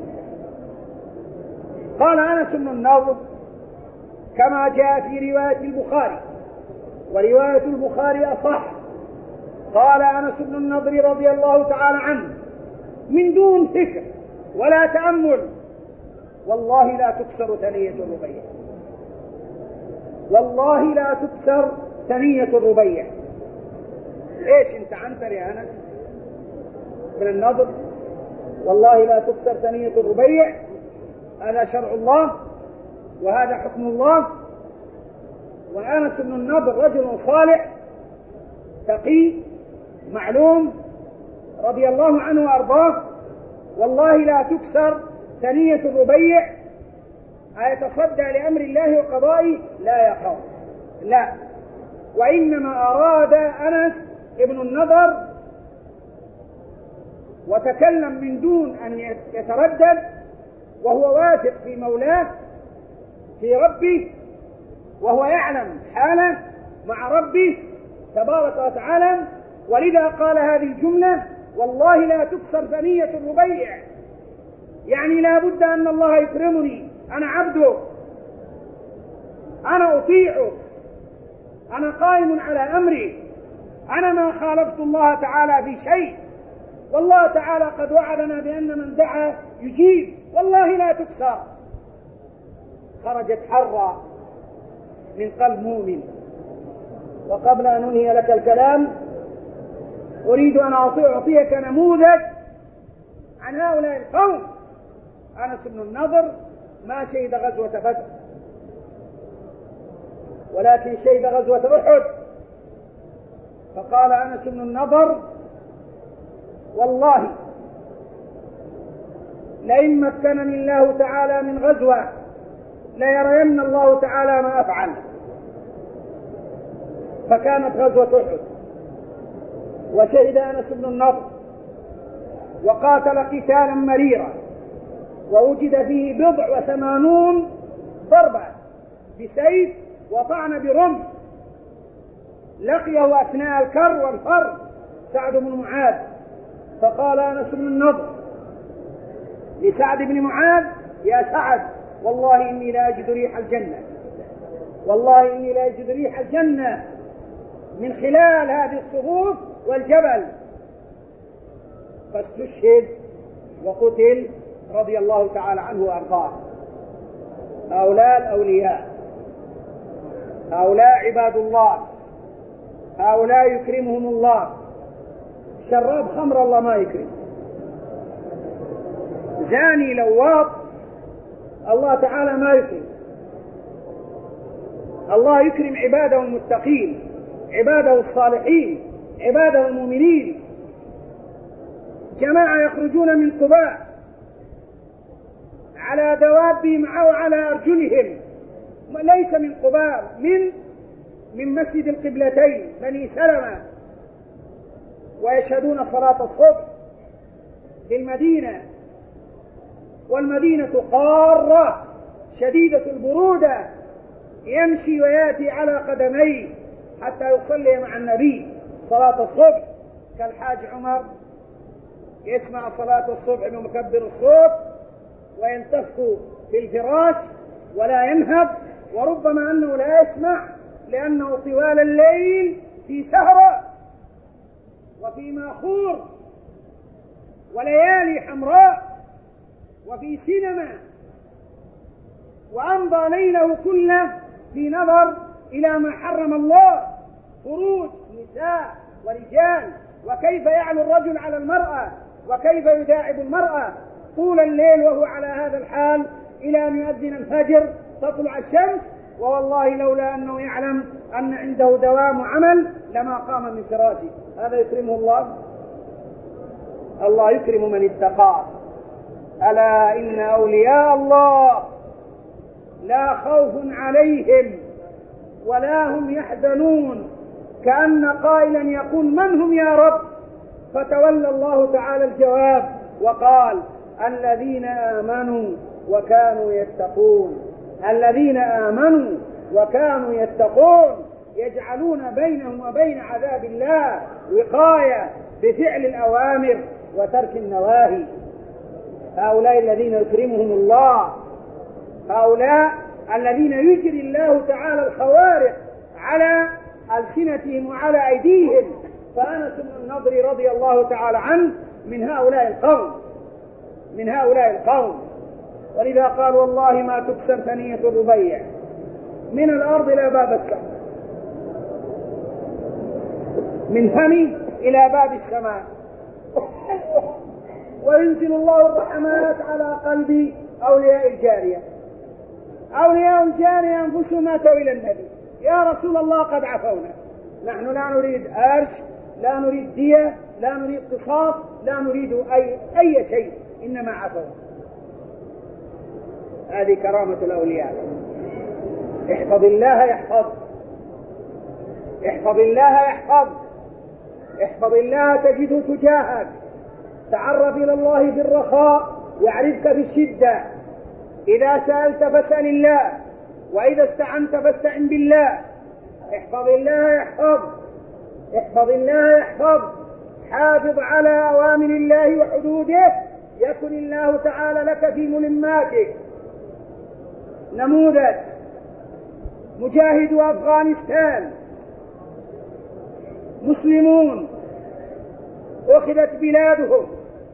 قال أنس بن النضر كما جاء في رواية البخاري، ورواية البخاري أصح، قال أنس بن النضر رضي الله تعالى عنه من دون فكر ولا تأمل: والله لا تكسر ثنية الربيع، والله لا تكسر ثنية الربيع. ايش انت عنتر يا أنس بن النضر؟ والله لا تكسر ثنية الربيع، هذا شرع الله وهذا حكم الله. وأنس بن النضر رجل صالح تقي معلوم رضي الله عنه وأرضاه. والله لا تكسر ثنية الربيع أيتصدى لأمر الله وقضائه؟ لا يا قوم، لا. وإنما أراد أنس ابن النضر وتكلم من دون أن يتردد، وهو واثق في مولاه في ربه، وهو يعلم حاله مع ربه تبارك وتعالى، ولذا قال هذه الجملة: والله لا تكسر ثنية الربيع، يعني لا بد أن الله يكرمني، أنا عبده، أنا أطيعه، أنا قائم على أمري، أنا ما خالفت الله تعالى في شيء، والله تعالى قد وعدنا بأن من دعا يجيب، والله لا تكسر. خرجت حرة من قلب مؤمن. وقبل أن أنهي لك الكلام أريد أن أعطيك نموذج عن هؤلاء القوم. أنس بن النضر ما شهد غزوة بدر، ولكن شهد غزوة أحد. فقال أنس بن النضر: والله لئن مكنني الله تعالى من غزوة ليرين الله تعالى ما أفعل. فكانت غزوة أحد، وشهد أنس بن النضر وقاتل قتالا مريرا، ووجد فيه بضع وثمانون ضربة بسيف وطعن برمح. لقيه أثناء الكر والفر سعد بن معاذ، فقال أنس بن النضر لسعد بن معاذ: يا سعد، والله إني لا أجد ريح الجنة، والله إني لا أجد ريح الجنة من خلال هذه الصفوف والجبل. فاستشهد وقتل رضي الله تعالى عنه وأرضاه. هؤلاء الأولياء، هؤلاء عباد الله، هؤلاء يكرمهم الله. شراب خمر الله ما يكرم، زاني لواط الله تعالى ما يكرم. الله يكرم عباده المتقين، عباده الصالحين، عباده المؤمنين. جماعة يخرجون من قباء على دوابهم أو على أرجلهم، ليس من قباء، من من مسجد القبلتين بني سلمة، ويشهدون صلاة الصبح بالمدينة، والمدينة قارة شديدة البرودة، يمشي ويأتي على قدميه حتى يصلي مع النبي صلاة الصبح، كالحاج عمر يسمع صلاة الصبح بمكبر الصوت ويلتف في الفراش ولا ينهض، وربما أنه لا يسمع لأنه طوال الليل في سهرة وفي ماخور وليالي حمراء وفي سينما، وأمضى ليله كله في نظر إلى ما حرم الله، خروج نساء ورجال، وكيف يعلو الرجل على المرأة، وكيف يداعب المرأة طول الليل وهو على هذا الحال إلى أن يؤذن الفجر تطلع الشمس. ووالله لولا أنه يعلم أن عنده دوام عمل لما قام من فراشه. هذا يكرمه الله؟ الله يكرم من اتقى. ألا إن أولياء الله لا خوف عليهم ولا هم يحزنون، كأن قائلا يقول من هم يا رب؟ فتولى الله تعالى الجواب وقال الذين آمنوا وكانوا يتقون. الذين آمنوا وكانوا يتقون يجعلون بينهم وبين عذاب الله وقاية بفعل الأوامر وترك النواهي. هؤلاء الذين يكرمهم الله، هؤلاء الذين يجري الله تعالى الخوارق على ألسنتهم وعلى أيديهم. فأنس بن النضر رضي الله تعالى عنه من هؤلاء القوم، من هؤلاء القوم. ولذا قال والله ما تكسر ثنية الربيع من الأرض إلى باب السماء، من فمي إلى باب السماء، وينزل الله الرحمات على قلب أولياء الجارية. أولياء الجارية أنفسهم أتوا إلى النبي يا رسول الله قد عفونا، نحن لا نريد أرش، لا نريد دية، لا نريد قصاص، لا نريد أي, أي شيء، إنما عفونا. هذه كرامة الأولياء. احفظ الله يحفظ، احفظ الله يحفظ، احفظ الله تجده تجاهك. تعرف إلى الله في الرخاء يعرفك في الشدة. إذا سألت فاسأل الله، وإذا استعنت فاستعن بالله. احفظ الله يحفظ، احفظ الله يحفظ. حافظ على أوامر الله وحدوده يكن الله تعالى لك في ملماتك. نموذج مجاهدو أفغانستان، مسلمون أخذت بلادهم،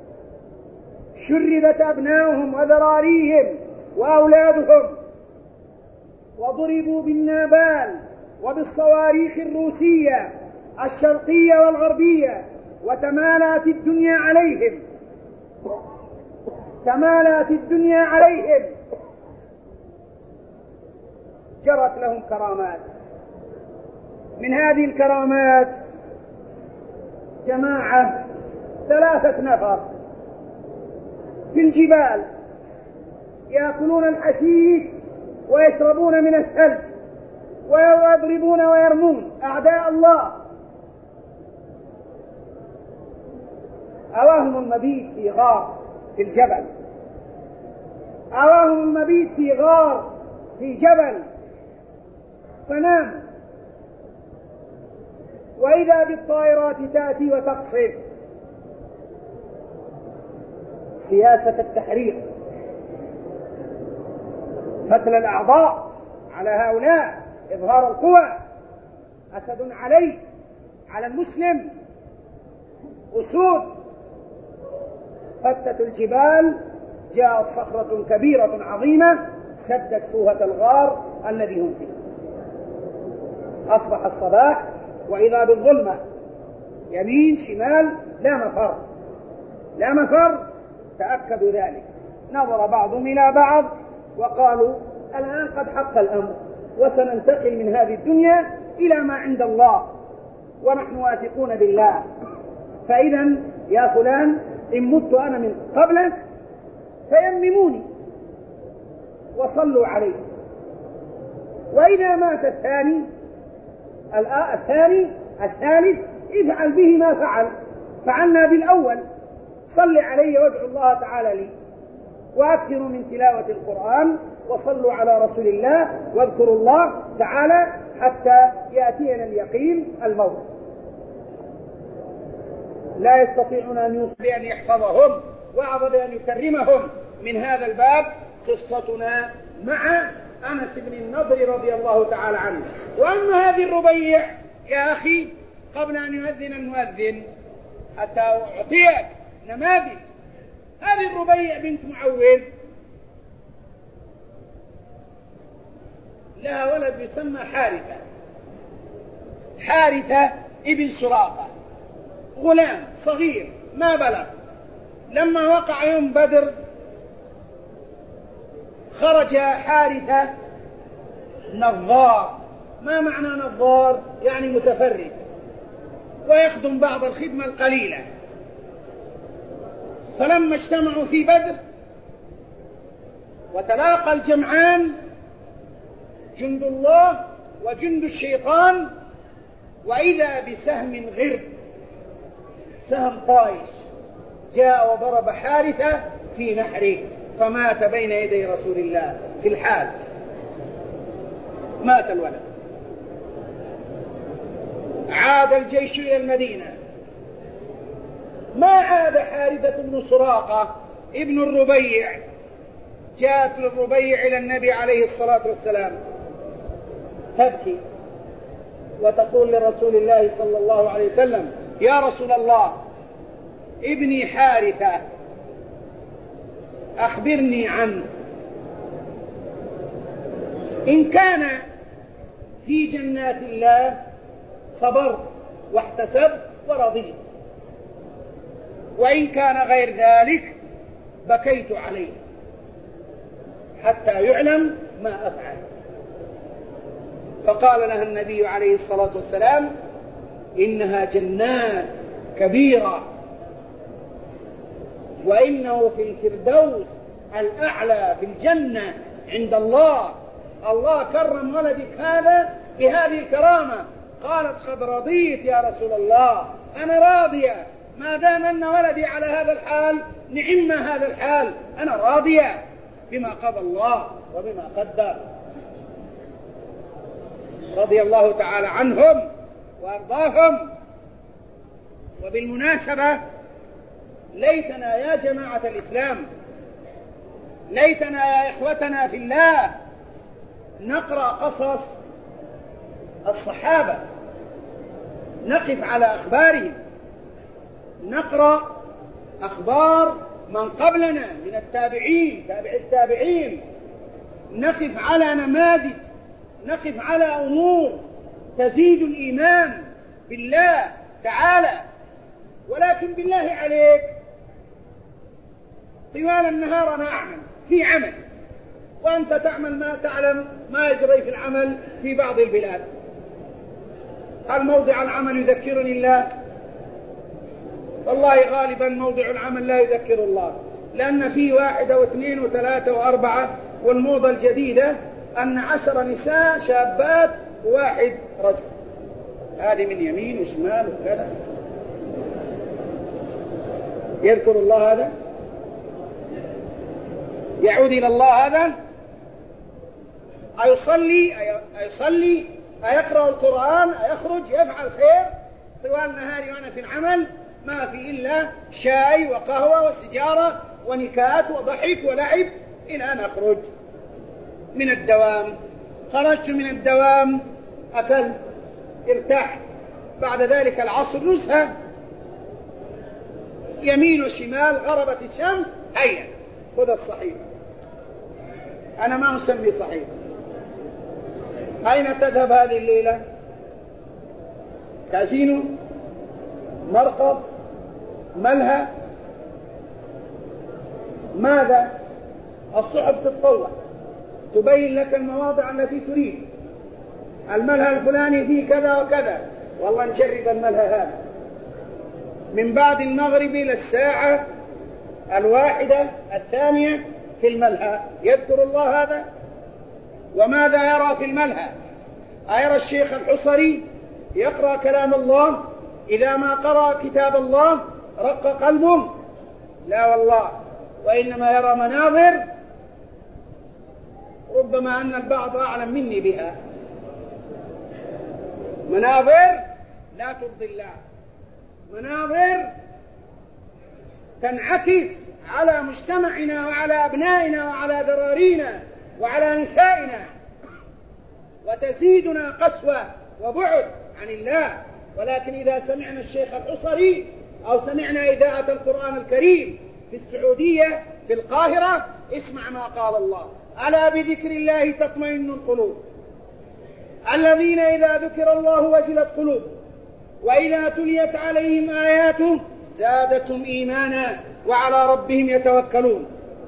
شردت أبناؤهم وذراريهم وأولادهم، وضربوا بالنابال وبالصواريخ الروسية الشرقية والغربية، وتمالأت الدنيا عليهم، تمالأت الدنيا عليهم. جرت لهم كرامات. من هذه الكرامات جماعة ثلاثة نفر في الجبال يأكلون الحشيش ويشربون من الثلج ويضربون ويرمون أعداء الله. أواهم المبيت في غار في الجبل، أواهم المبيت في غار في جبل، فنام وإذا بالطائرات تأتي وتقصف. سياسة التحريق، فتل الأعضاء على هؤلاء، إظهار القوى. أسد علي على المسلم، أسود. فتت الجبال، جاءت صخرة كبيرة عظيمة سدت فوهة الغار الذي هم فيه. أصبح الصباح وإذا بالظلمة، يمين شمال، لا مفر، لا مفر. تأكدوا ذلك. نظر بعضهم إلى بعض وقالوا الآن قد حق الأمر، وسننتقل من هذه الدنيا إلى ما عند الله، ونحن واثقون بالله. فإذا يا فلان إن مت أنا من قبلك فيمموني، وصلوا عليه. وإذا مات الثاني الثاني الثالث افعل به ما فعل فعلنا بالأول، صل علي وادعوا الله تعالى لي، وأكثروا من تلاوة القرآن وصلوا على رسول الله واذكروا الله تعالى حتى يأتينا اليقين الموت. لا يستطيعون أن يوصلوا بأن يحفظهم وأعظم بأن يكرمهم. من هذا الباب قصتنا مع أنس بن النضر رضي الله تعالى عنه. وأما هذه الربيع يا أخي، قبل أن يؤذن المؤذن حتى أعطيك نماذج، هذه الربيع بنت معوذ لها ولد يسمى حارثة، حارثة ابن سراقة، غلام صغير ما بلغ. لما وقع يوم بدر خرج حارثة نظار. ما معنى نظار؟ يعني متفرج ويخدم بعض الخدمة القليلة. فلما اجتمعوا في بدر وتلاقى الجمعان، جند الله وجند الشيطان، وإذا بسهم غرب، سهم طائش جاء وضرب حارثة في نحره فمات بين يدي رسول الله في الحال، مات الولد. عاد الجيش إلى المدينة، ما عاد حارثة بن سراقة ابن الربيع. جاءت الربيع إلى النبي عليه الصلاة والسلام تبكي وتقول لرسول الله صلى الله عليه وسلم: يا رسول الله، ابني حارثة أخبرني عنه، إن كان في جنات الله صبرت واحتسبت ورضيت، وإن كان غير ذلك بكيت عليه حتى يعلم ما أفعل. فقال لها النبي عليه الصلاة والسلام: إنها جنات كبيرة، وإنه في الفردوس الأعلى في الجنة عند الله. الله كرم ولدك هذا بهذه الكرامة. قالت: قد رضيت يا رسول الله، أنا راضية ما دام أن ولدي على هذا الحال، نعم هذا الحال، أنا راضية بما قضى الله وبما قدر. رضي الله تعالى عنهم وأرضاهم. وبالمناسبة ليتنا يا جماعة الإسلام، ليتنا يا إخوتنا في الله نقرأ قصص الصحابة، نقف على أخبارهم، نقرأ أخبار من قبلنا من التابعين، تابع التابعين، نقف على نماذج، نقف على أمور تزيد الإيمان بالله تعالى. ولكن بالله عليك، طوال النهار أنا أعمل في عمل، وأنت تعمل ما تعلم ما يجري في العمل في بعض البلاد. هل موضع العمل يذكرني الله؟ والله غالبا موضع العمل لا يذكر الله، لأن فيه واحدة واثنين وثلاثة وأربعة، والموضة الجديدة أن عشر نساء شابات وواحد رجل، هذه من يمين وشمال وكذا. يذكر الله هذا؟ يعود إلى الله هذا؟ أيصلي أيصلي أيقرأ القرآن، أيخرج يفعل خير طوال نهاري وأنا في العمل؟ ما في إلا شاي وقهوة وسجارة ونكات وضحك ولعب إلى أن أخرج من الدوام. خرجت من الدوام، أكلت، ارتحت، بعد ذلك العصر نزهة، يمين وشمال، غربت الشمس، هيا خذ الصحيفة. أنا ما أسمي صحيفة. أين تذهب هذه الليلة؟ كازينو، مرقص، ملهى، ماذا؟ الصحف تتطوع تبين لك المواضع التي تريد. الملهى الفلاني فيه كذا وكذا، والله نجرب الملهى هذا. من بعد المغرب إلى الساعة الواحدة الثانية في الملهى يذكر الله هذا؟ وماذا يرى في الملهى؟ أيرى الشيخ الحصري يقرأ كلام الله إذا ما قرأ كتاب الله رق قلبه؟ لا والله، وإنما يرى مناظر ربما أن البعض أعلم مني بها، مناظر لا ترضي الله، مناظر تنعكس على مجتمعنا وعلى أبنائنا وعلى ذرارينا وعلى نسائنا وتزيدنا قسوة وبعد عن الله. ولكن إذا سمعنا الشيخ الحصري أو سمعنا إذاعة القرآن الكريم في السعودية في القاهرة، اسمع ما قال الله: ألا بذكر الله تطمئن القلوب، الذين إذا ذكر الله وجلت قلوبهم وإذا تليت عليهم آياته زادتهم إيمانا وعلى ربهم يتوكلون،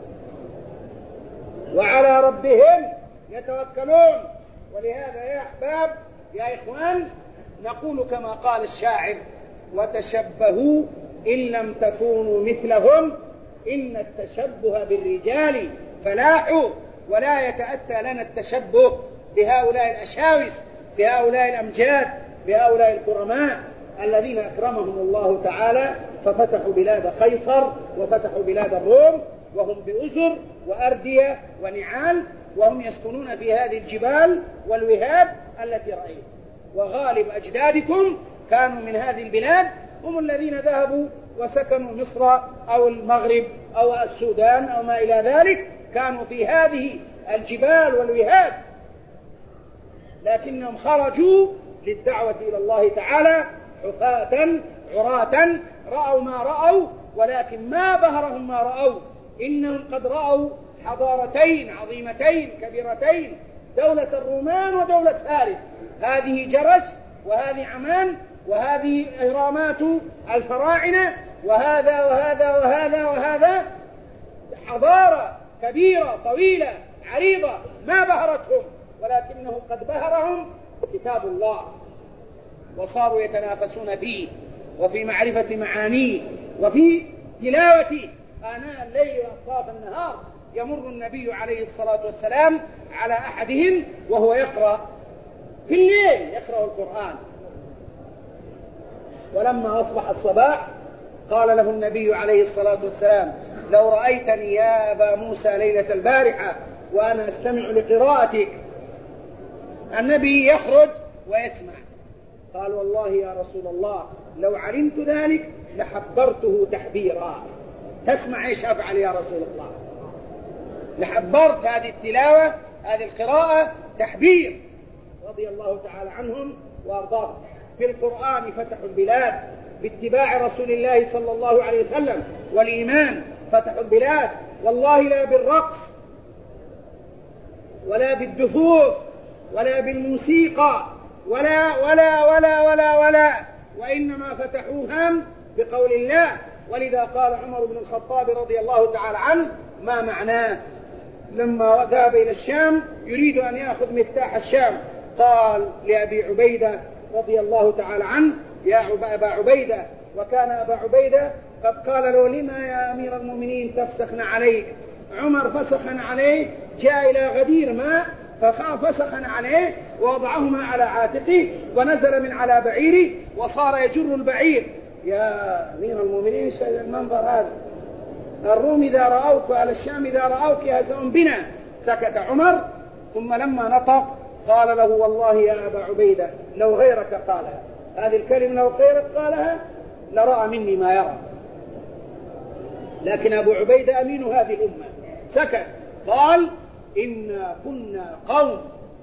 وعلى ربهم يتوكلون. ولهذا يا أحباب يا إخوان نقول كما قال الشاعر: وتشبهوا إن لم تكونوا مثلهم إن التشبه بالرجال فلاح. ولا يتأتى لنا التشبه بهؤلاء الأشاوس، بهؤلاء الأمجاد، بهؤلاء الكرماء الذين أكرمهم الله تعالى ففتحوا بلاد قيصر وفتحوا بلاد الروم وهم بأزر وأردية ونعال، وهم يسكنون في هذه الجبال والوهاد التي رأيت. وغالب أجدادكم كانوا من هذه البلاد، هم الذين ذهبوا وسكنوا مصر أو المغرب أو السودان أو ما إلى ذلك، كانوا في هذه الجبال والوهاد، لكنهم خرجوا للدعوة إلى الله تعالى حفاة عراة، رأوا ما رأوا، ولكن ما بهرهم ما رأوا. إنهم قد رأوا حضارتين عظيمتين كبيرتين، دولة الرومان ودولة فارس، هذه جرش وهذه عمان وهذه إهرامات الفراعنة وهذا وهذا وهذا وهذا، حضارة كبيرة طويلة عريضة ما بهرتهم، ولكنه قد بهرهم كتاب الله، وصاروا يتنافسون فيه وفي معرفة معانيه وفي تلاوته آناء الليل وأطراف النهار. يمر النبي عليه الصلاة والسلام على أحدهم وهو يقرأ في الليل، يقرأ القرآن، ولما أصبح الصباح قال له النبي عليه الصلاة والسلام: لو رأيتني يا أبا موسى ليلة البارحة وأنا أستمع لقراءتك. النبي يخرج ويسمع، قال: والله يا رسول الله لو علمت ذلك لحبرته تحبيرا. تسمع ايش أفعل يا رسول الله؟ لحبرت هذه التلاوة هذه القراءة تحبير. رضي الله تعالى عنهم وأرضاهم. في القرآن فتحوا البلاد، باتباع رسول الله صلى الله عليه وسلم والإيمان فتحوا البلاد، والله لا بالرقص ولا بالدفوف ولا بالموسيقى ولا ولا ولا ولا ولا وإنما فتحوها بقول الله. ولذا قال عمر بن الخطاب رضي الله تعالى عنه: ما معناه لما ذهب إلى الشام يريد أن يأخذ مفتاح الشام، قال لأبي عبيدة رضي الله تعالى عنه: يا أبا عبيدة، وكان أبا عبيدة قد قال له: لما يا أمير المؤمنين تفسخن عليك؟ عمر فسخن عليه، جاء إلى غدير ماء ففسخن عليه ووضعهما على عاتقه ونزل من على بعيره وصار يجر البعير. يا أمير المؤمنين ايش المنظر هذا؟ الروم إذا رأوك وأهل الشام إذا رأوك يهزؤون بنا. سكت عمر، ثم لما نطق قال له: والله يا أبا عبيدة لو غيرك قالها، هذه الكلمة لو غيرك قالها لرأى مني ما يرى. لكن أبو عبيدة أمين هذه الأمة سكت، قال: إنا كنا قوم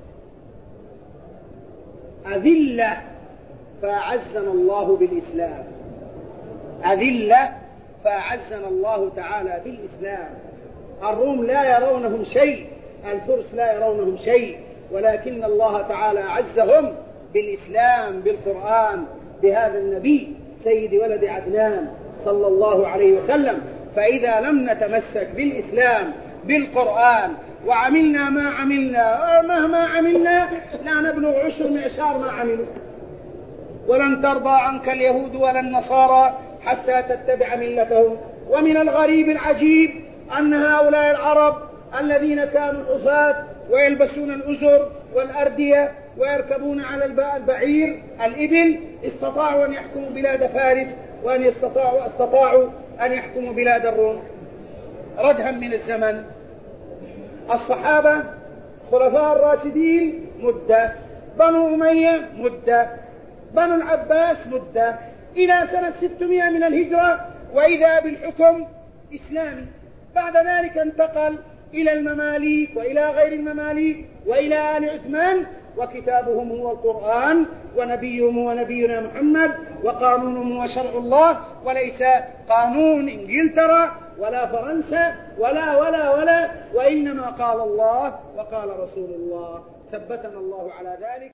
أذلة فأعزنا الله بالإسلام، أذلة فأعزنا الله تعالى بالإسلام. الروم لا يرونهم شيء، الفرس لا يرونهم شيء، ولكن الله تعالى أعزهم بالإسلام بالقرآن بهذا النبي سيد ولد عدنان صلى الله عليه وسلم. فإذا لم نتمسك بالإسلام بالقرآن وعملنا ما عملنا مهما عملنا لا نبلغ عشر معشار ما عملوا. ولن ترضى عنك اليهود ولا النصارى حتى تتبع ملتهم. ومن الغريب العجيب أن هؤلاء العرب الذين كانوا حفاة ويلبسون الأزر والأردية ويركبون على البعير الإبل استطاعوا أن يحكموا بلاد فارس، وأن يستطاعوا استطاعوا أن يحكموا بلاد الروم ردها من الزمن. الصحابة خلفاء الراشدين مدة، بنو أمية مدة، بنو العباس مدة، إلى سنة ستمائة من الهجرة وإذا بالحكم إسلامي. بعد ذلك انتقل إلى المماليك وإلى غير المماليك وإلى آل عثمان، وكتابهم هو القرآن، ونبيهم هو نبينا محمد، وقانونهم هو شرع الله، وليس قانون إنجلترا ولا فرنسا ولا ولا ولا وإنما قال الله وقال رسول الله. ثبتنا الله على ذلك.